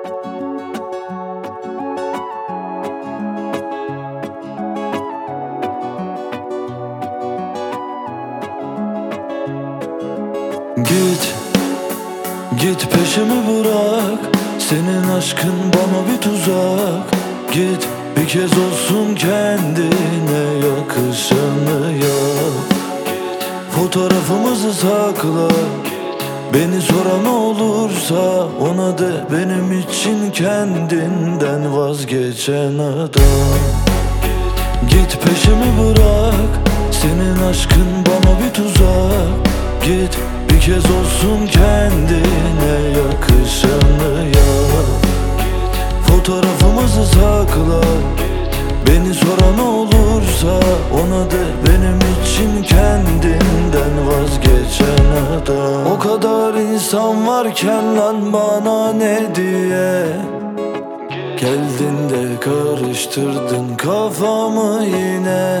Git, git peşimi bırak. Senin aşkın bana bir tuzak. Git, bir kez olsun kendine yakışanı yap. Fotoğrafımızı sakla. Beni soran olursa ona de benim için kendinden vazgeçen adam. Git peşimi bırak. Senin aşkın bana bir tuzak. Git, bir kez olsun kendine yakışanı yap. Fotoğrafımızı sakla. Beni soran olursa ona de benim için kendinden vazgeçen adam. O kadar insan varken lan bana ne diye geldin de karıştırdın kafamı yine.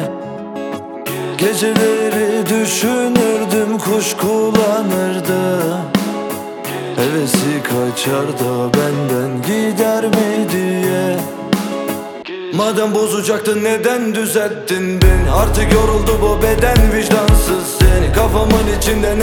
Geceleri düşünürdüm, kuşkulanırdım. Hevesi kaçar da benden gider mi diye. Madem bozacaktın neden düzelttin beni? Artık yoruldu bu beden, vicdansız seni. Kafamın içinde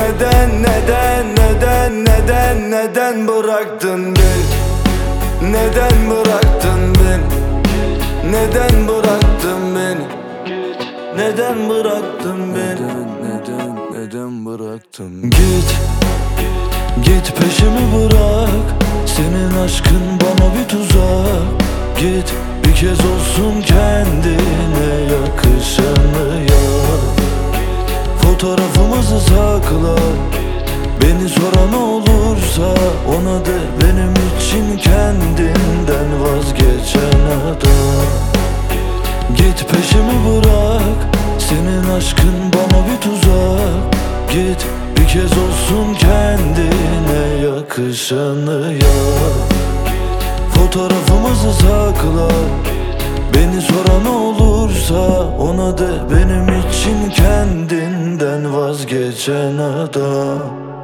neden bıraktın beni? Neden bıraktın beni? Neden bıraktın beni? Neden bıraktın beni? Neden bıraktın? Git, git peşimi bırak. Senin aşkın bana bir tuzak. Git, bir kez olsun kendine yakışanı yap. Fotoğrafımızı sakla. Beni soran olursa ona de benim için kendinden vazgeçen adam. Git peşimi bırak. Senin aşkın bana bir tuzak. Git, bir kez olsun kendine yakışanı yap. Fotoğrafımızı sakla. Beni soran olursa ona de benim için kendinden vazgeçen adam.